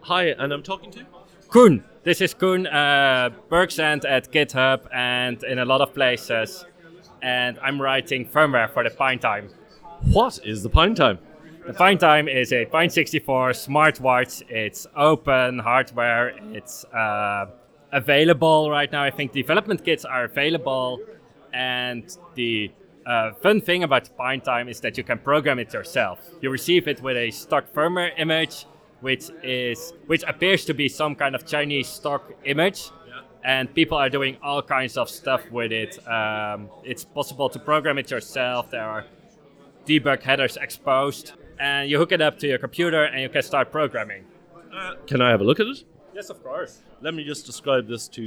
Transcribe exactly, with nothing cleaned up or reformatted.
Hi, and I'm talking to? Koen. This is Koen uh, Bergsand at GitHub and in a lot of places. And I'm writing firmware for the PineTime. What is the Pine Time? The PineTime is a Pine sixty-four smartwatch. It's open hardware. It's uh, available right now. I think development kits are available. And the uh, fun thing about the PineTime is that you can program it yourself. You receive it with a stock firmware image, which is which appears to be some kind of Chinese stock image. Yeah. And people are doing all kinds of stuff with it. Um, it's possible to program it yourself. There are debug headers exposed. And you hook it up to your computer and you can start programming. Uh, can I have a look at it? Yes, of course. Let me just describe this to